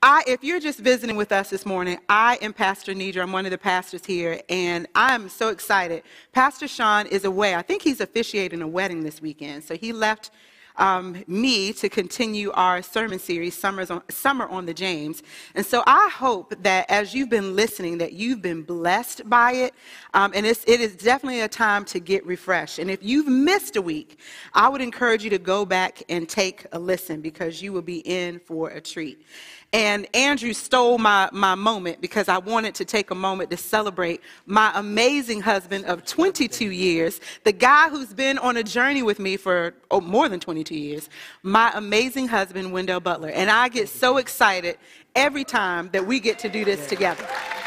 If you're just visiting with us this morning, I am Pastor Nidra. I'm one of the pastors here, and I'm so excited. Pastor Sean is away. I think he's officiating a wedding this weekend, so he left me to continue our sermon series, Summer on the James. And so I hope that as you've been listening, that you've been blessed by it. And it is definitely a time to get refreshed. And if you've missed a week, I would encourage you to go back and take a listen, because you will be in for a treat. And Andrew stole my moment, because I wanted to take a moment to celebrate my amazing husband of 22 years, the guy who's been on a journey with me for more than 22 years, my amazing husband, Wendell Butler. And I get so excited every time that we get to do this together.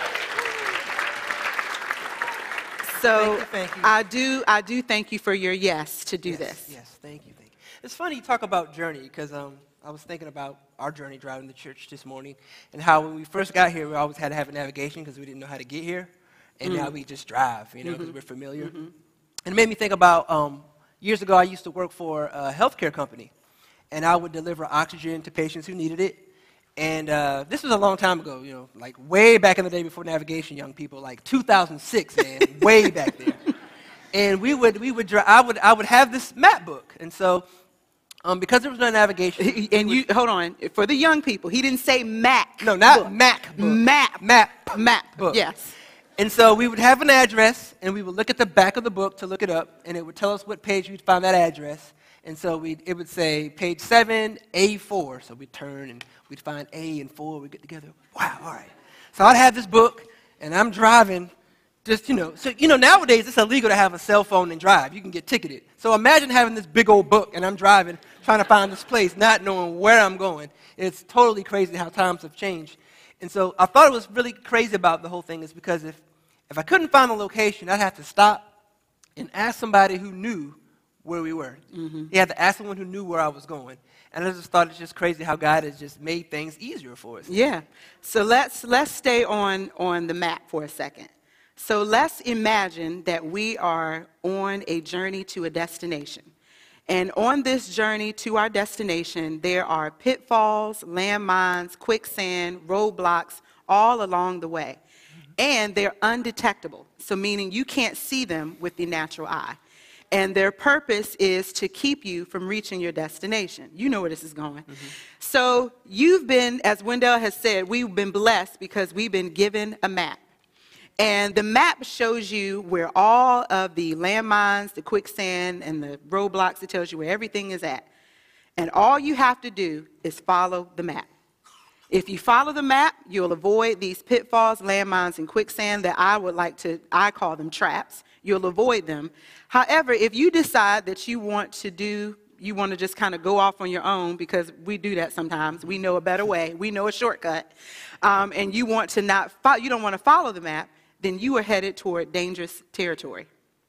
So thank you. I do thank you for your yes to do this. Yes, thank you. It's funny you talk about journey, because I was thinking about our journey driving to church this morning, and how when we first got here, we always had to have a navigation because we didn't know how to get here, and now we just drive, because we're familiar. And it made me think about years ago, I used to work for a healthcare company, and I would deliver oxygen to patients who needed it. And this was a long time ago, like way back in the day before navigation, young people, like 2006, man, way back there. And I would have this map book, and so. Because there was no navigation. And hold on, for the young people, he didn't say Mac. No, not book. Mac book. Map book. Yes. And so we would have an address, and we would look at the back of the book to look it up, and it would tell us what page we'd find that address. And so it would say page 7, A4. So we'd turn, and we'd find A and 4. We'd get together. Wow, all right. So I'd have this book, and I'm driving. Nowadays it's illegal to have a cell phone and drive. You can get ticketed. So imagine having this big old book, and I'm driving, trying to find this place, not knowing where I'm going. It's totally crazy how times have changed. And so I thought it was really crazy about the whole thing is because if I couldn't find the location, I'd have to stop and ask somebody who knew where we were. You had to ask someone who knew where I was going. And I just thought it's just crazy how God has just made things easier for us. Yeah. So let's stay on the map for a second. So let's imagine that we are on a journey to a destination. And on this journey to our destination, there are pitfalls, landmines, quicksand, roadblocks all along the way. And they're undetectable, so meaning you can't see them with the natural eye. And their purpose is to keep you from reaching your destination. You know where this is going. So you've been, as Wendell has said, we've been blessed because we've been given a map. And the map shows you where all of the landmines, the quicksand, and the roadblocks, it tells you where everything is at. And all you have to do is follow the map. If you follow the map, you'll avoid these pitfalls, landmines, and quicksand that I call them traps. You'll avoid them. However, if you decide that you want to just kind of go off on your own, because we do that sometimes. We know a better way. We know a shortcut. And you want to you don't want to follow the map, then you are headed toward dangerous territory.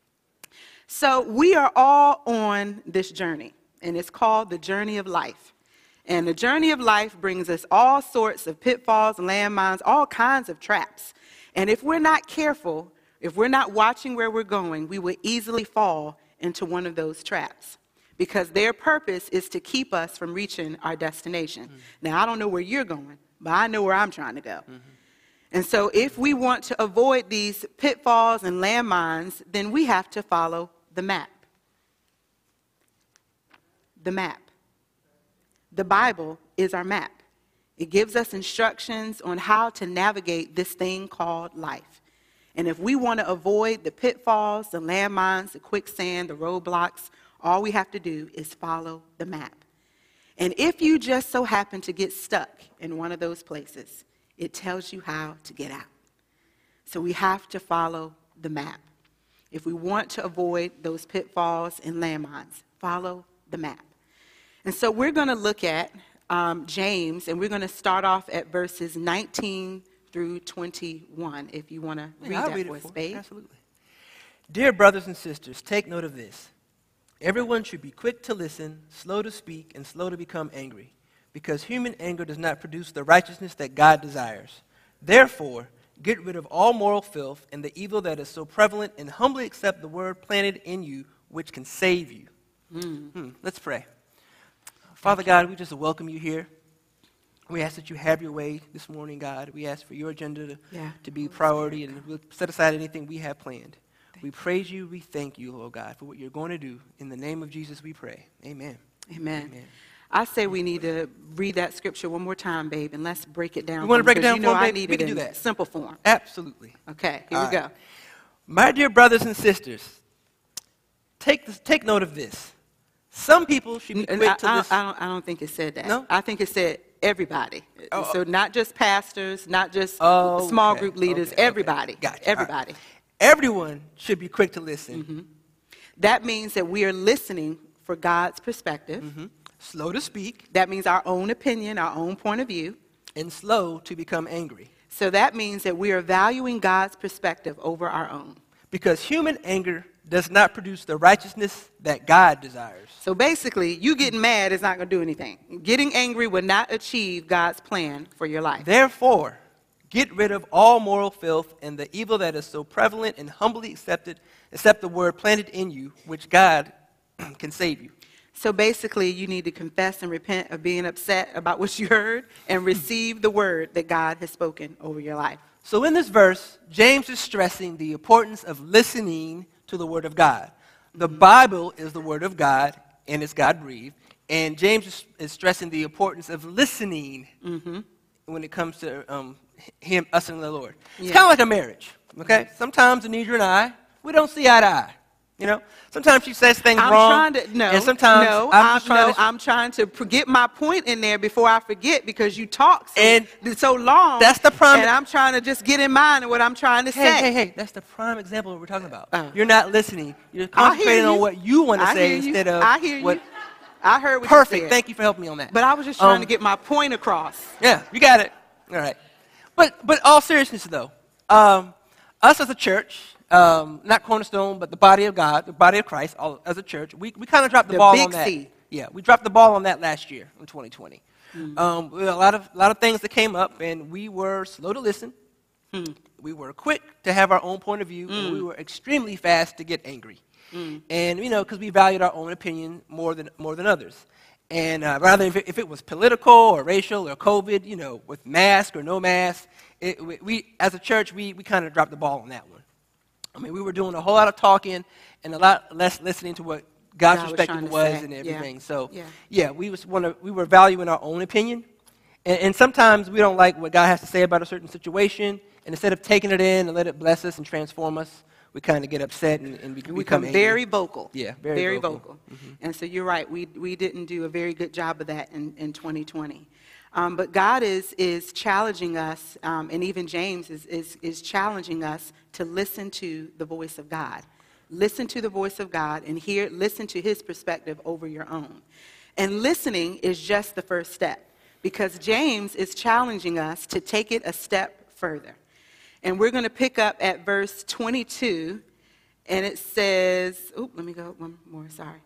So we are all on this journey, and it's called the journey of life. And the journey of life brings us all sorts of pitfalls, landmines, all kinds of traps. And if we're not careful, if we're not watching where we're going, we will easily fall into one of those traps, because their purpose is to keep us from reaching our destination. Now, I don't know where you're going, but I know where I'm trying to go. And so if we want to avoid these pitfalls and landmines, then we have to follow the map. The map. The Bible is our map. It gives us instructions on how to navigate this thing called life. And if we want to avoid the pitfalls, the landmines, the quicksand, the roadblocks, all we have to do is follow the map. And if you just so happen to get stuck in one of those places, it tells you how to get out. So we have to follow the map. If we want to avoid those pitfalls and landmines, follow the map. And so we're going to look at James, and we're going to start off at verses 19 through 21, if you want to read that for us, babe. Absolutely. Dear brothers and sisters, take note of this. Everyone should be quick to listen, slow to speak, and slow to become angry, because human anger does not produce the righteousness that God desires. Therefore, get rid of all moral filth and the evil that is so prevalent, and humbly accept the word planted in you, which can save you. Let's pray. Father God, we just welcome you here. We ask that you have your way this morning, God. We ask for your agenda Yeah. to be priority, and we'll set aside anything we have planned. We praise you. We thank you, Lord God, for what you're going to do. In the name of Jesus, we pray. Amen. Amen. Amen. I say we need to read that scripture one more time, babe, and let's break it down. You want to break it because down for me, I babe? need We it can do in that. simple form. Absolutely. Okay, here All we go. right. My dear brothers and sisters, take note of this. Some people should be And quick to listen. I don't think it said that. No? I think it said everybody. Oh, So not just pastors, not just Oh, small okay, group leaders, okay, everybody. Gotcha. All right. Everybody. Everyone should be quick to listen. That means that we are listening for God's perspective. Slow to speak, That means our own opinion, our own point of view. and slow to become angry. So that means that we are valuing God's perspective over our own. Because human anger does not produce the righteousness that God desires. So basically, you getting mad is not going to do anything. Getting angry will not achieve God's plan for your life. Therefore, get rid of all moral filth and the evil that is so prevalent, and humbly accept the word planted in you, which God can save you. So basically, you need to confess and repent of being upset about what you heard and receive the word that God has spoken over your life. So in this verse, James is stressing the importance of listening to the word of God. The Bible is the word of God, and it's God-breathed. And James is stressing the importance of listening when it comes to us and the Lord. It's Yeah. kind of like a marriage, okay? Sometimes Anidra and I, we don't see eye to eye. You know, sometimes she says things wrong, and sometimes I'm trying to get my point in there before I forget, because you talk so long. That's the prime. And I'm trying to just get in mind of what I'm trying to say. Hey, that's the prime example of what we're talking about. You're not listening. You're concentrating you. on what you want to I say hear you. instead of I hear what. you. I heard what Perfect. you said. Thank you for helping me on that. But I was just trying to get my point across. Yeah, you got it. All right. But all seriousness though, us as a church, not Cornerstone, but the body of God, the body of Christ, as a church, we kind of dropped the ball on that. C. Yeah, we dropped the ball on that last year in 2020. We had a lot of things that came up, and we were slow to listen. We were quick to have our own point of view, and we were extremely fast to get angry. And because we valued our own opinion more than others. And rather if it was political or racial or COVID, with mask or no mask, we as a church we kind of dropped the ball on that one. I mean, we were doing a whole lot of talking and a lot less listening to what God's perspective was and everything. Yeah. So we were valuing our own opinion, and sometimes we don't like what God has to say about a certain situation, and instead of taking it in and let it bless us and transform us, we kind of get upset and become angry. Very vocal. Yeah, very vocal. And so you're right. We didn't do a very good job of that in 2020. But God is challenging us, and even James is challenging us to listen to the voice of God. Listen to the voice of God and listen to his perspective over your own. And listening is just the first step, because James is challenging us to take it a step further. And we're going to pick up at verse 22, and it says, let me go one more, sorry.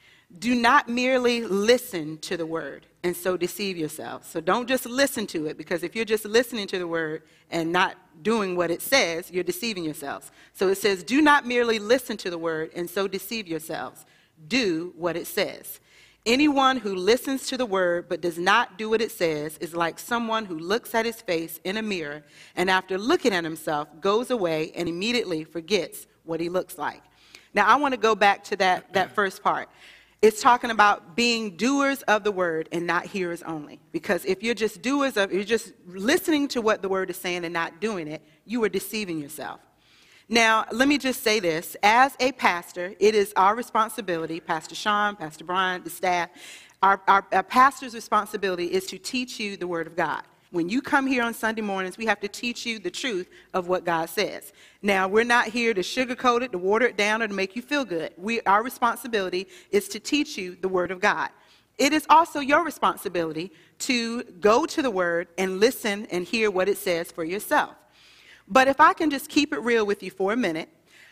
Do not merely listen to the word and so deceive yourselves. So don't just listen to it, because if you're just listening to the word and not doing what it says, you're deceiving yourselves. So it says, do not merely listen to the word and so deceive yourselves. Do what it says. Anyone who listens to the word but does not do what it says is like someone who looks at his face in a mirror and after looking at himself goes away and immediately forgets what he looks like. Now I want to go back to that first part. It's talking about being doers of the word and not hearers only. Because if you're just you're just listening to what the word is saying and not doing it, you are deceiving yourself. Now, let me just say this. As a pastor, it is our responsibility, Pastor Sean, Pastor Brian, the staff, our pastor's responsibility is to teach you the Word of God. When you come here on Sunday mornings, we have to teach you the truth of what God says. Now, we're not here to sugarcoat it, to water it down, or to make you feel good. Our responsibility is to teach you the Word of God. It is also your responsibility to go to the Word and listen and hear what it says for yourself. But if I can just keep it real with you for a minute,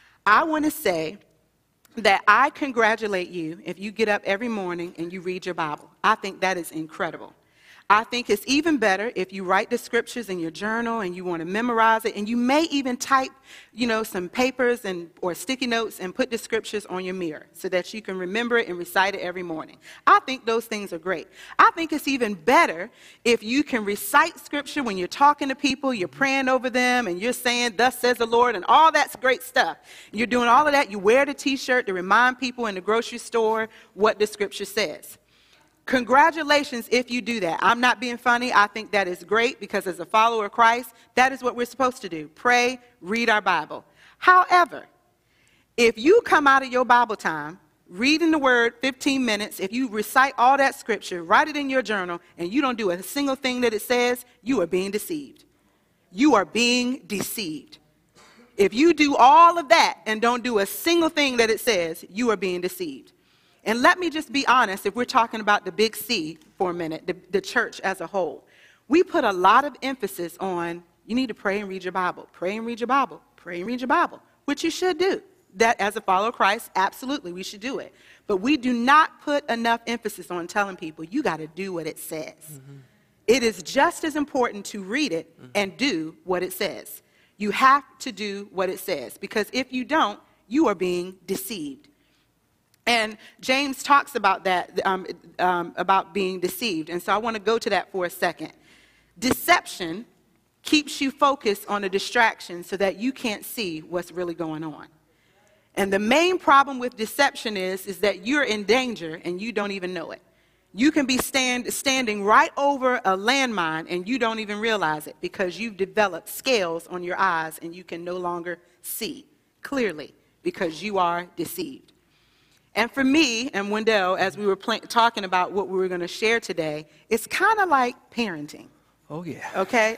I want to say that I congratulate you if you get up every morning and you read your Bible. I think that is incredible. I think it's even better if you write the scriptures in your journal and you want to memorize it, and you may even type, some papers or sticky notes and put the scriptures on your mirror so that you can remember it and recite it every morning. I think those things are great. I think it's even better if you can recite scripture when you're talking to people, you're praying over them, and you're saying, "Thus says the Lord," and all that's great stuff. You're doing all of that. You wear the t-shirt to remind people in the grocery store what the scripture says. Congratulations if you do that. I'm not being funny. I think that is great because as a follower of Christ, that is what we're supposed to do. Pray, read our Bible. However, if you come out of your Bible time, reading the word 15 minutes, if you recite all that scripture, write it in your journal, and you don't do a single thing that it says, you are being deceived. You are being deceived. If you do all of that and don't do a single thing that it says, you are being deceived. And let me just be honest, if we're talking about the big C for a minute, the church as a whole, we put a lot of emphasis on, you need to pray and read your Bible, pray and read your Bible, pray and read your Bible, which you should do. That as a follower of Christ, absolutely, we should do it. But we do not put enough emphasis on telling people, you got to do what it says. Mm-hmm. It is just as important to read it and do what it says. You have to do what it says, because if you don't, you are being deceived. And James talks about that, about being deceived. And so I want to go to that for a second. Deception keeps you focused on a distraction so that you can't see what's really going on. And the main problem with deception is that you're in danger and you don't even know it. You can be standing right over a landmine and you don't even realize it because you've developed scales on your eyes and you can no longer see clearly because you are deceived. And for me and Wendell, as we were talking about what we were going to share today, it's kind of like parenting. Oh, yeah. Okay?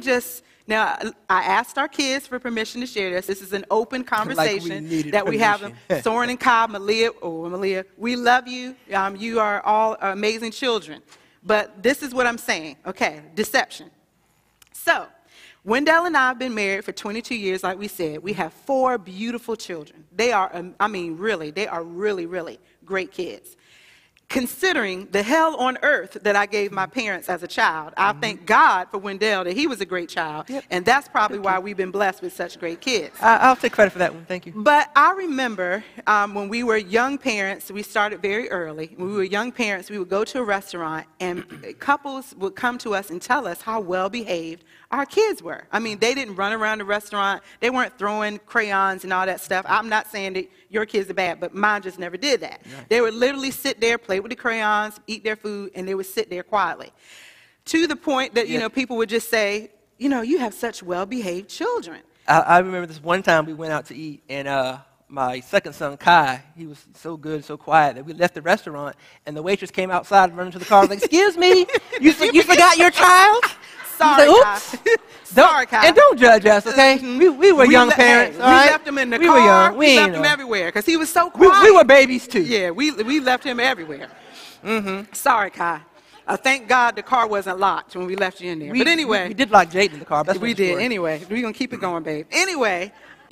Now, I asked our kids for permission to share this. This is an open conversation that we have. Soren and Cobb, Malia, we love you. You are all amazing children. But this is what I'm saying. Okay, deception. So, Wendell and I have been married for 22 years, like we said. We have 4 beautiful children. They are, they are really, really great kids. Considering the hell on earth that I gave my parents as a child, I thank God for Wendell that he was a great child, and that's probably why we've been blessed with such great kids. I'll take credit for that one. Thank you. But I remember when we were young parents, we started very early. When we were young parents, we would go to a restaurant, and couples would come to us and tell us how well-behaved our kids were. I mean, they didn't run around the restaurant. They weren't throwing crayons and all that stuff. I'm not saying that your kids are bad, but mine just never did that. Right. They would literally sit there, play with the crayons, eat their food, and they would sit there quietly. To the point that, people would just say, you have such well-behaved children. I remember this one time we went out to eat, and my second son, Kai, he was so good, so quiet, that we left the restaurant, and the waitress came outside and ran into the car, like, "Excuse me, you forgot your child?" Sorry, like, Sorry, Kai. And don't judge us, okay? Mm-hmm. We were young parents, all right? We left him in the car. We were young. We left him everywhere because he was so quiet. We were babies, too. Yeah, we left him everywhere. Mm-hmm. Sorry, Kai. Thank God the car wasn't locked when we left you in there. But anyway. We did lock Jayden in the car. That's we did. Anyway, we're going to keep it going, babe. Anyway,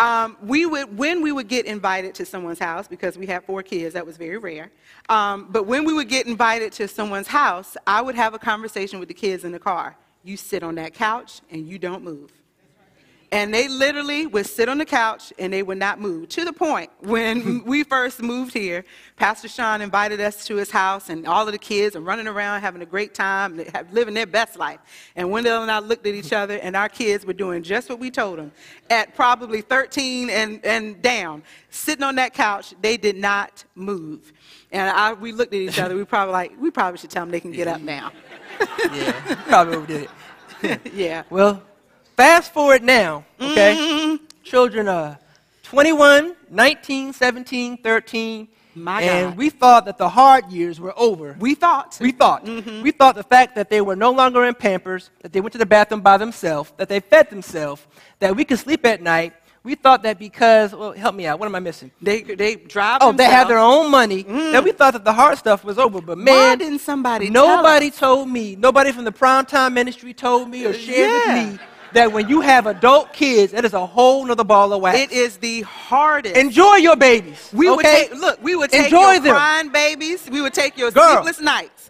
when we would get invited to someone's house, because we had 4 kids, that was very rare. But when we would get invited to someone's house, I would have a conversation with the kids in the car. You sit on that couch and you don't move. And they literally would sit on the couch and they would not move. To the point when we first moved here, Pastor Sean invited us to his house, and all of the kids are running around having a great time, living their best life. And Wendell and I looked at each other, and our kids were doing just what we told them. At probably 13 and down, sitting on that couch, they did not move. And we looked at each other. We probably should tell them they can get up now. Yeah, probably overdid it. Yeah. Well, fast forward now, okay? Mm-hmm. Children 21, 19, 17, 13. My God. And we thought that the hard years were over. We thought. Mm-hmm. We thought the fact that they were no longer in Pampers, that they went to the bathroom by themselves, that they fed themselves, that we could sleep at night. We thought that because, well, help me out. What am I missing? They drive themselves. They had their own money. That we thought that the hard stuff was over. But man, why didn't nobody told me. Nobody from the Primetime Ministry told me or shared with me that when you have adult kids, that is a whole nother ball of wax. It is the hardest. Enjoy your babies. We would take your crying babies. We would take your sleepless nights.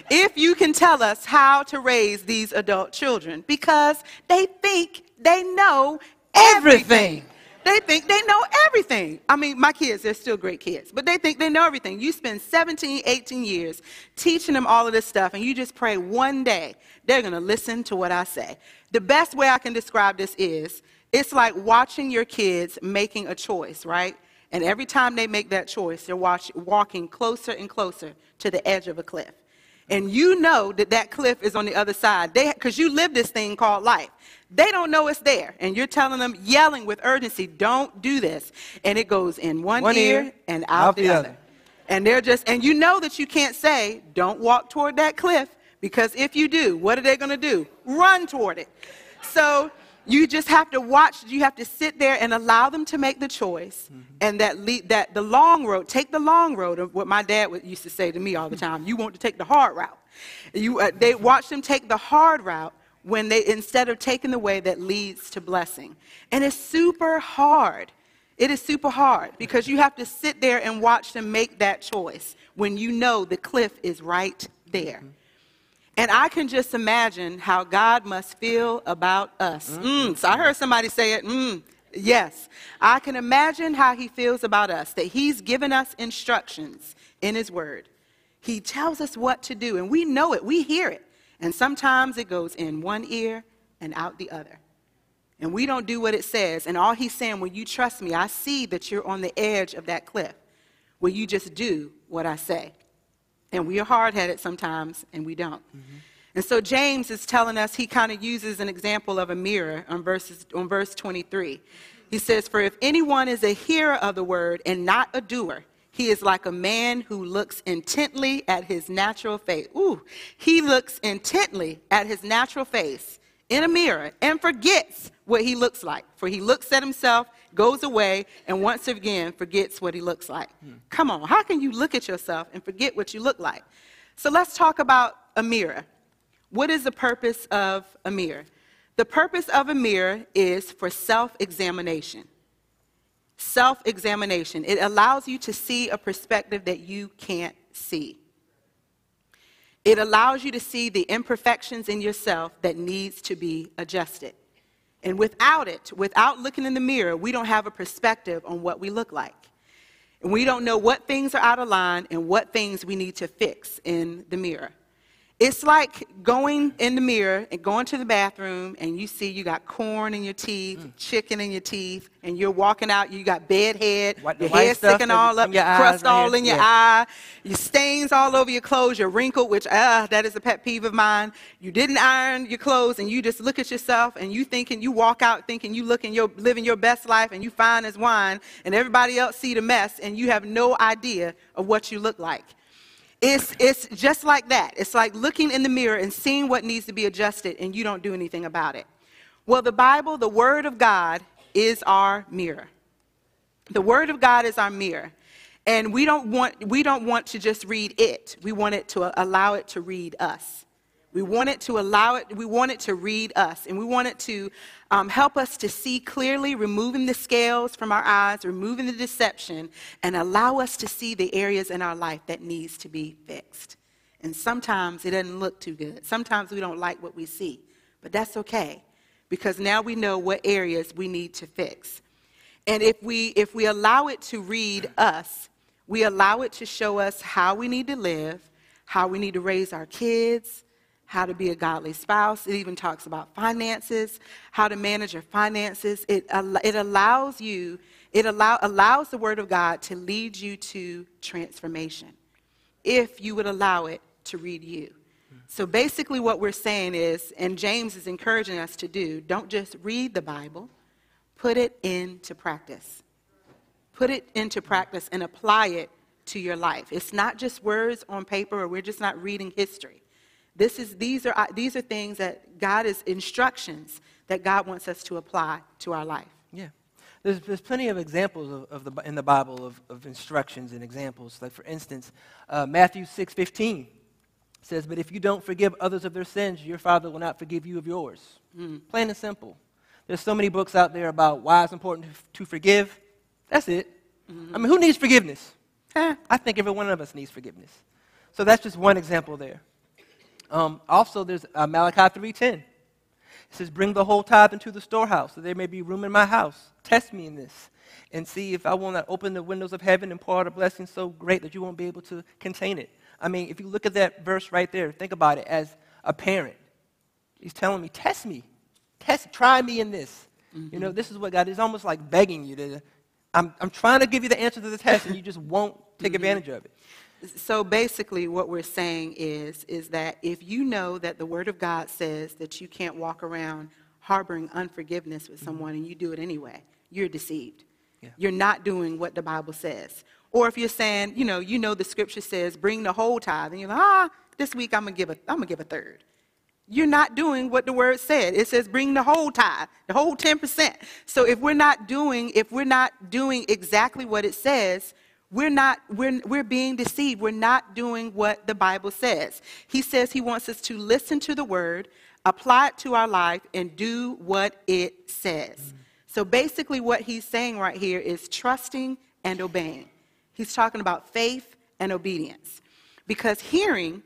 if you can tell us how to raise these adult children, because they think they know everything. They think they know everything. I mean, my kids, they're still great kids, but they think they know everything. You spend 17, 18 years teaching them all of this stuff, and you just pray one day they're going to listen to what I say. The best way I can describe this is, it's like watching your kids making a choice, right? And every time they make that choice, they're walking closer and closer to the edge of a cliff. And you know that that cliff is on the other side, because you live this thing called life. They don't know it's there, and you're telling them, yelling with urgency, don't do this. And it goes in one ear and out the other. And they're just, and you know that you can't say, don't walk toward that cliff, because if you do, what are they going to do? Run toward it. So you just have to watch, you have to sit there and allow them to make the choice. And that the long road, take the long road, of what my dad used to say to me all the time, you want to take the hard route. They watch them take the hard route when instead of taking the way that leads to blessing. And it's super hard. It is super hard, because you have to sit there and watch them make that choice when you know the cliff is right there. And I can just imagine how God must feel about us. So I heard somebody say it. Yes. I can imagine how he feels about us, that he's given us instructions in his word. He tells us what to do, and we know it. We hear it. And sometimes it goes in one ear and out the other. And we don't do what it says. And all he's saying, when you trust me, I see that you're on the edge of that cliff. Will you just do what I say? And we are hard-headed sometimes, and we don't. And so James is telling us, he kind of uses an example of a mirror on verse 23. He says, for if anyone is a hearer of the word and not a doer, he is like a man who looks intently at his natural face. He looks intently at his natural face in a mirror and forgets what he looks like. For he looks at himself, goes away, and once again forgets what he looks like. Come on, how can you look at yourself and forget what you look like? So let's talk about a mirror. What is the purpose of a mirror? The purpose of a mirror is for self-examination. Self-examination. It allows you to see a perspective that you can't see. It allows you to see the imperfections in yourself that needs to be adjusted. And without looking in the mirror, we don't have a perspective on what we look like. And we don't know what things are out of line and what things we need to fix in the mirror. It's like going in the mirror and going to the bathroom, and you see you got corn in your teeth, chicken in your teeth, and you're walking out, you got bed head, your hair sticking all up, crust all in your eye, your stains all over your clothes, you're wrinkled, which, that is a pet peeve of mine. You didn't iron your clothes, and you just look at yourself, and you walk out thinking you living your best life, and you fine as wine, and everybody else see the mess, and you have no idea of what you look like. It's just like that. It's like looking in the mirror and seeing what needs to be adjusted, and you don't do anything about it. Well, the Bible, the Word of God, is our mirror. The Word of God is our mirror. And we don't want to just read it. We want it to allow it to read us. We want it to read us, and we want it to help us to see clearly, removing the scales from our eyes, removing the deception, and allow us to see the areas in our life that needs to be fixed. And sometimes it doesn't look too good. Sometimes we don't like what we see, but that's okay, because now we know what areas we need to fix. And if we allow it to read us, we allow it to show us how we need to live, how we need to raise our kids, how to be a godly spouse. It even talks about finances, how to manage your finances. It allows the Word of God to lead you to transformation if you would allow it to read you. So basically what we're saying is, and James is encouraging us to do, don't just read the Bible, put it into practice. Put it into practice and apply it to your life. It's not just words on paper, or we're just not reading history. These are things that God is instructions that God wants us to apply to our life. Yeah. There's plenty of examples in the Bible of instructions and examples. Like, for instance, Matthew 6:15 says, but if you don't forgive others of their sins, your Father will not forgive you of yours. Plain and simple. There's so many books out there about why it's important to forgive. That's it. I mean, who needs forgiveness? I think every one of us needs forgiveness. So that's just one example there. Also, there's Malachi 3:10. It says, bring the whole tithe into the storehouse, so there may be room in my house. Test me in this, and see if I will not open the windows of heaven and pour out a blessing so great that you won't be able to contain it. I mean, if you look at that verse right there, think about it as a parent. He's telling me, test me. Try me in this. Mm-hmm. You know, this is what God is almost like begging you to. I'm trying to give you the answer to the test, and you just won't take advantage of it. So basically what we're saying is that if you know that the Word of God says that you can't walk around harboring unforgiveness with someone and you do it anyway, you're deceived. Yeah. You're not doing what the Bible says. Or if you're saying, you know the Scripture says bring the whole tithe, and you're like, this week I'm gonna give a third. You're not doing what the Word said. It says bring the whole tithe, the whole 10%. So if we're not doing exactly what it says, we're being deceived. We're not doing what the Bible says. He says he wants us to listen to the Word, apply it to our life, and do what it says. Mm-hmm. So basically what he's saying right here is trusting and obeying. He's talking about faith and obedience. Because hearing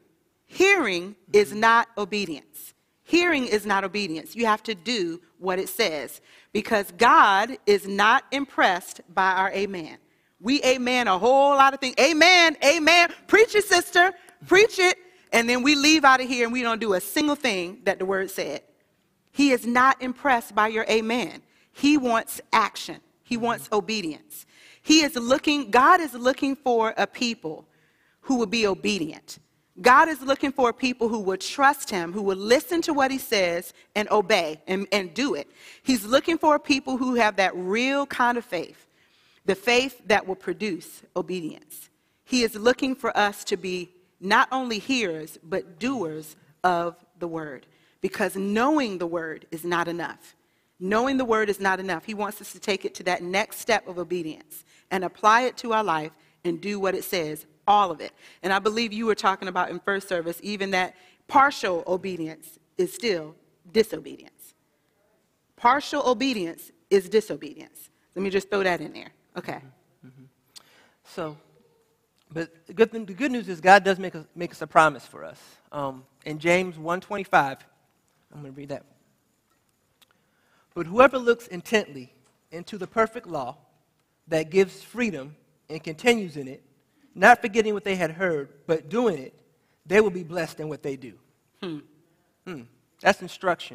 is not obedience. Hearing is not obedience. You have to do what it says. Because God is not impressed by our amen. We amen a whole lot of things. Amen, amen. Preach it, sister. Preach it. And then we leave out of here and we don't do a single thing that the Word said. He is not impressed by your amen. He wants action. He wants obedience. God is looking for a people who will be obedient. God is looking for people who will trust him, who will listen to what he says and obey and do it. He's looking for people who have that real kind of faith. The faith that will produce obedience. He is looking for us to be not only hearers, but doers of the Word. Because knowing the Word is not enough. Knowing the Word is not enough. He wants us to take it to that next step of obedience and apply it to our life and do what it says, all of it. And I believe you were talking about in first service, even that partial obedience is still disobedience. Partial obedience is disobedience. Let me just throw that in there. Okay. Mm-hmm. So, but the good news is God does make us a promise for us. In James 1:25, I'm going to read that. But whoever looks intently into the perfect law that gives freedom and continues in it, not forgetting what they had heard, but doing it, they will be blessed in what they do. That's instruction.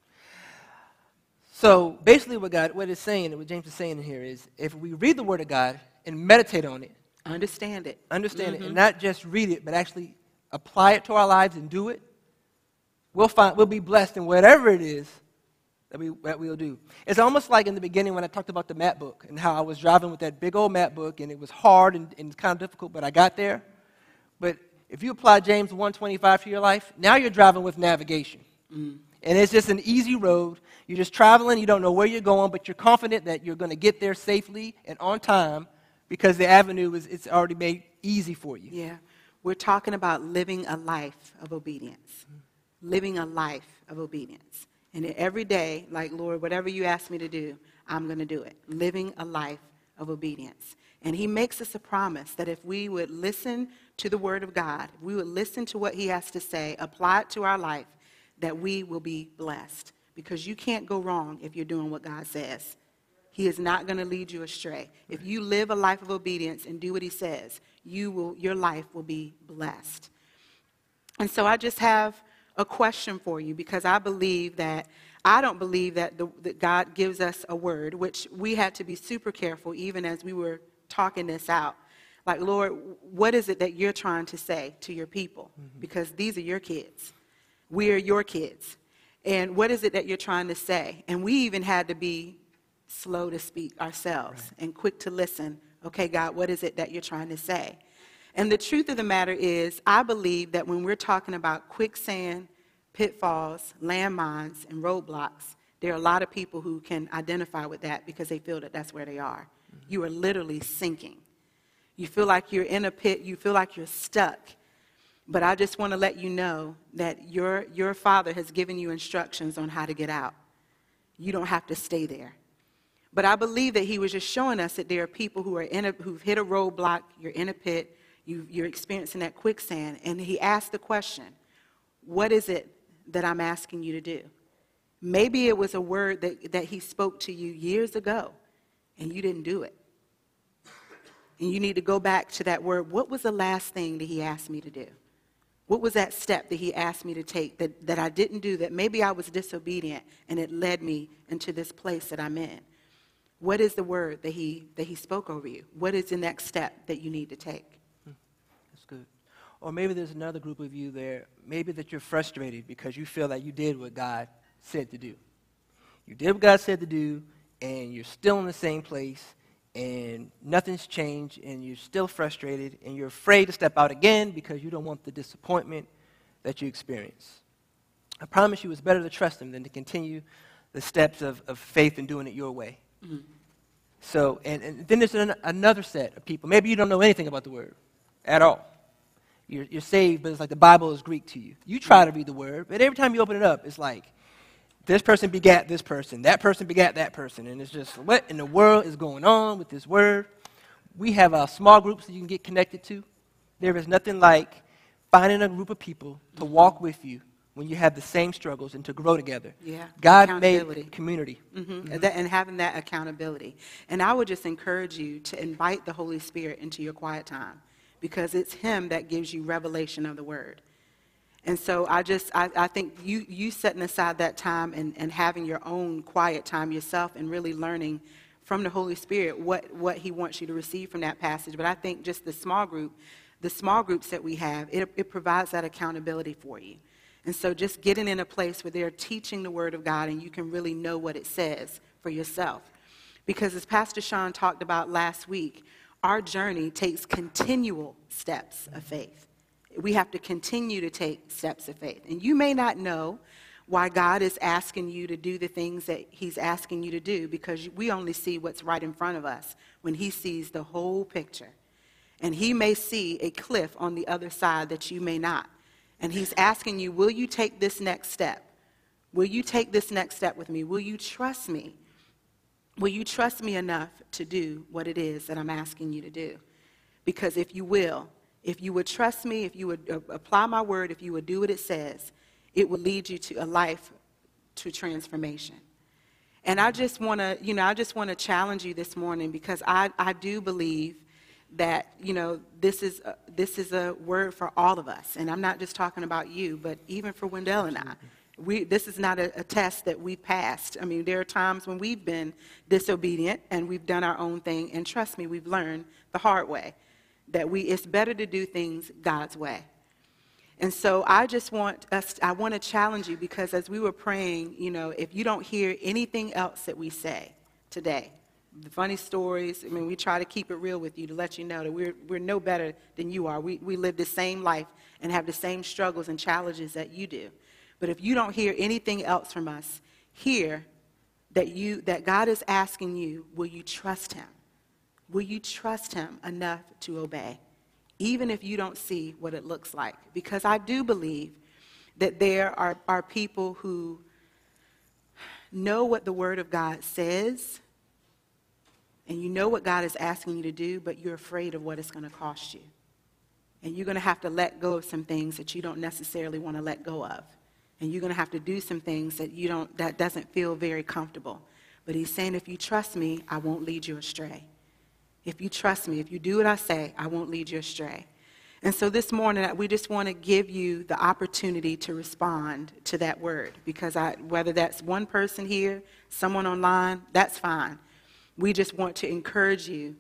So basically what it's saying, and what James is saying here is, if we read the Word of God and meditate on it. Understand it, and not just read it, but actually apply it to our lives and do it, we'll be blessed in whatever it is that we'll do. It's almost like in the beginning when I talked about the map book and how I was driving with that big old map book, and it was hard and kind of difficult, but I got there. But if you apply James 1:25 to your life, now you're driving with navigation. And it's just an easy road. You're just traveling. You don't know where you're going, but you're confident that you're going to get there safely and on time because the avenue it's already made easy for you. Yeah. We're talking about living a life of obedience. Living a life of obedience. And every day, like, Lord, whatever you ask me to do, I'm going to do it. Living a life of obedience. And he makes us a promise that if we would listen to the Word of God, if we would listen to what he has to say, apply it to our life, that we will be blessed. Because you can't go wrong if you're doing what God says. He is not going to lead you astray. If you live a life of obedience and do what he says, your life will be blessed. And so I just have a question for you, because I don't believe that that God gives us a word, which we had to be super careful even as we were talking this out. Like, Lord, what is it that you're trying to say to your people? Because these are your kids. We are your kids. And what is it that you're trying to say? And we even had to be slow to speak ourselves and quick to listen. Okay, God, what is it that you're trying to say? And the truth of the matter is, I believe that when we're talking about quicksand, pitfalls, landmines, and roadblocks, there are a lot of people who can identify with that because they feel that that's where they are. You are literally sinking. You feel like you're in a pit. You feel like you're stuck. But I just want to let you know that your Father has given you instructions on how to get out. You don't have to stay there. But I believe that he was just showing us that there are people who are who've hit a roadblock, you're in a pit, you're experiencing that quicksand, and he asked the question, What is it that I'm asking you to do? Maybe it was a word that he spoke to you years ago, and you didn't do it. And you need to go back to that word. What was the last thing that he asked me to do? What was that step that he asked me to take that I didn't do, that maybe I was disobedient, and it led me into this place that I'm in? What is the word that he spoke over you? What is the next step that you need to take? That's good. Or maybe there's another group of you there, maybe that you're frustrated because you feel like you did what God said to do. You did what God said to do, and you're still in the same place, and nothing's changed, and you're still frustrated, and you're afraid to step out again because you don't want the disappointment that you experience. I promise you it's better to trust him than to continue the steps of faith and doing it your way. Mm-hmm. So, and then there's another set of people. Maybe you don't know anything about the word at all. You're saved, but it's like the Bible is Greek to you. You try to read the word, but every time you open it up, it's like, this person begat this person, that person begat that person, and it's just, what in the world is going on with this word? We have small groups that you can get connected to. There is nothing like finding a group of people to walk with you when you have the same struggles and to grow together. Yeah, God made community. Mm-hmm. And having that accountability. And I would just encourage you to invite the Holy Spirit into your quiet time, because it's him that gives you revelation of the word. And so I think you setting aside that time and having your own quiet time yourself and really learning from the Holy Spirit what he wants you to receive from that passage. But I think just the small groups that we have, it provides that accountability for you. And so just getting in a place where they're teaching the Word of God and you can really know what it says for yourself. Because as Pastor Sean talked about last week, our journey takes continual steps of faith. We have to continue to take steps of faith. And you may not know why God is asking you to do the things that he's asking you to do, because we only see what's right in front of us when he sees the whole picture. And he may see a cliff on the other side that you may not. And he's asking you, will you take this next step? Will you take this next step with me? Will you trust me? Will you trust me enough to do what it is that I'm asking you to do? Because if you will, if you would trust me, if you would apply my word, if you would do what it says, it will lead you to a life to transformation. And I just want to challenge you this morning, because I do believe that, this is a word for all of us. And I'm not just talking about you, but even for Wendell and I. This is not a test that we passed. I mean, there are times when we've been disobedient and we've done our own thing. And trust me, we've learned the hard way that it's better to do things God's way. And so I want to challenge you, because as we were praying, if you don't hear anything else that we say today, the funny stories, we try to keep it real with you to let you know that we're no better than you are. We live the same life and have the same struggles and challenges that you do. But if you don't hear anything else from us, hear that God is asking you, will you trust him? Will you trust him enough to obey, even if you don't see what it looks like? Because I do believe that there are people who know what the Word of God says, and you know what God is asking you to do, but you're afraid of what it's going to cost you. And you're going to have to let go of some things that you don't necessarily want to let go of. And you're going to have to do some things that doesn't feel very comfortable. But he's saying, if you trust me, I won't lead you astray. If you trust me, if you do what I say, I won't lead you astray. And so this morning, we just want to give you the opportunity to respond to that word. Because whether that's one person here, someone online, that's fine. We just want to encourage you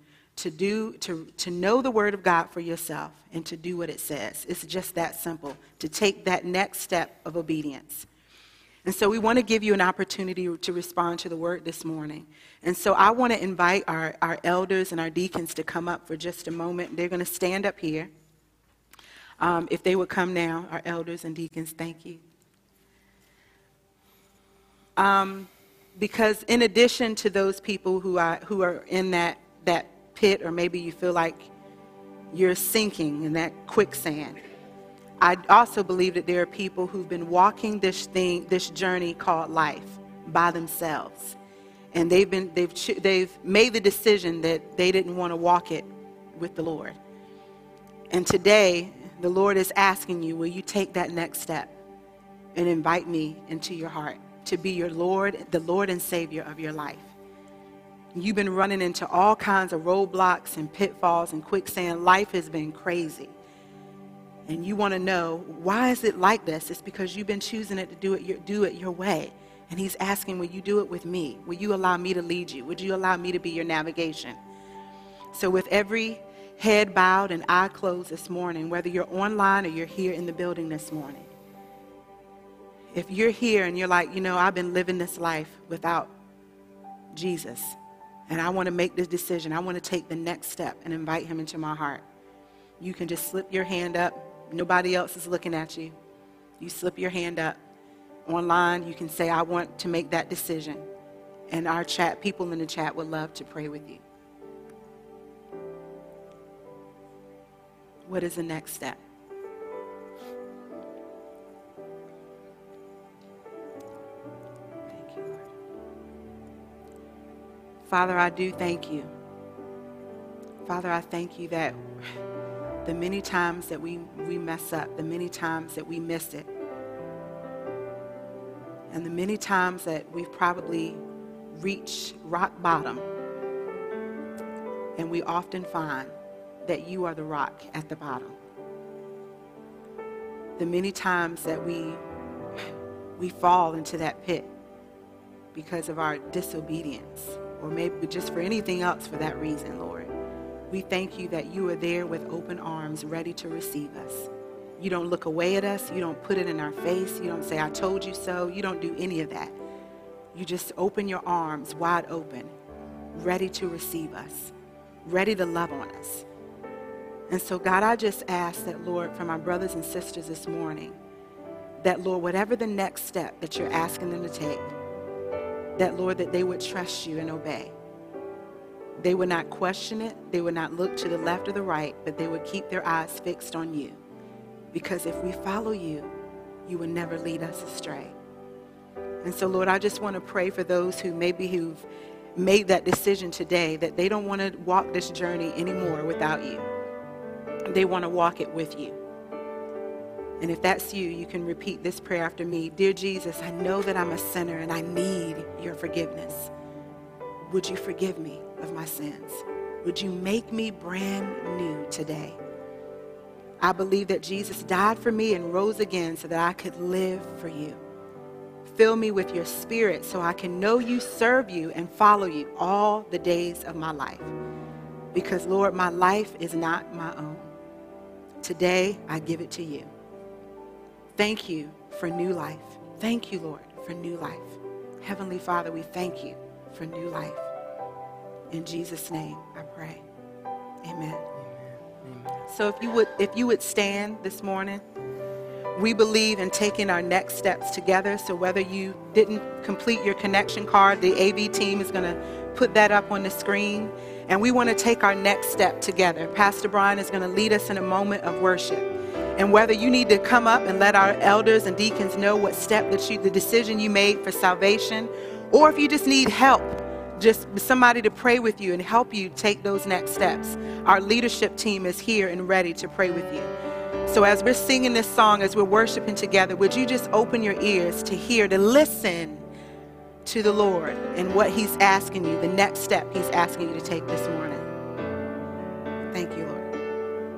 to know the Word of God for yourself and to do what it says. It's just that simple, to take that next step of obedience. And so we want to give you an opportunity to respond to the word this morning. And so I want to invite our elders and our deacons to come up for just a moment. They're going to stand up here. If they would come now, our elders and deacons, thank you. Because in addition to those people who are in that pit, or maybe you feel like you're sinking in that quicksand, I also believe that there are people who've been walking this journey called life by themselves, and they've made the decision that they didn't want to walk it with the Lord. And today, the Lord is asking you, will you take that next step? and invite me into your heart to be your Lord, the Lord and Savior of your life. You've been running into all kinds of roadblocks and pitfalls and quicksand. Life has been crazy. And you want to know, why is it like this? It's because you've been choosing it to do it your way. And he's asking, will you do it with me? Will you allow me to lead you? Would you allow me to be your navigation? So with every head bowed and eye closed this morning, whether you're online or you're here in the building this morning, if you're here and you're like, I've been living this life without Jesus, and I want to make this decision, I want to take the next step and invite him into my heart, you can just slip your hand up. Nobody else is looking at you. You slip your hand up. Online, you can say, I want to make that decision. And our people in the chat would love to pray with you. What is the next step? Thank you, Lord. Father, I do thank you. Father, I thank you that the many times that we mess up, the many times that we miss it, and the many times that we've probably reached rock bottom, and we often find that you are the rock at the bottom. The many times that we fall into that pit because of our disobedience, or maybe just for anything else for that reason, Lord. We thank you that you are there with open arms, ready to receive us. You don't look away at us. You don't put it in our face. You don't say, I told you so. You don't do any of that. You just open your arms wide open, ready to receive us, ready to love on us. And so, God, I just ask that, Lord, for my brothers and sisters this morning, that, Lord, whatever the next step that you're asking them to take, that, Lord, that they would trust you and obey. They would not question it. They would not look to the left or the right, but they would keep their eyes fixed on you. Because if we follow you, you will never lead us astray. And so, Lord, I just want to pray for those who've made that decision today, that they don't want to walk this journey anymore without you. They want to walk it with you. And if that's you, you can repeat this prayer after me. Dear Jesus, I know that I'm a sinner and I need your forgiveness. Would you forgive me of my sins? Would you make me brand new today? I believe that Jesus died for me and rose again so that I could live for you. Fill me with your spirit so I can know you, serve you, and follow you all the days of my life. Because, Lord, my life is not my own. Today, I give it to you. Thank you for new life. Thank you, Lord, for new life. Heavenly Father, we thank you for new life. In Jesus' name, I pray. Amen. Amen. So if you would stand this morning, we believe in taking our next steps together. So whether you didn't complete your connection card, the AV team is going to put that up on the screen. And we want to take our next step together. Pastor Brian is going to lead us in a moment of worship. And whether you need to come up and let our elders and deacons know what step the decision you made for salvation, or if you just need help, just somebody to pray with you and help you take those next steps, our leadership team is here and ready to pray with you. So as we're singing this song, as we're worshiping together, would you just open your ears to hear, to listen to the Lord and what he's asking you, the next step he's asking you to take this morning.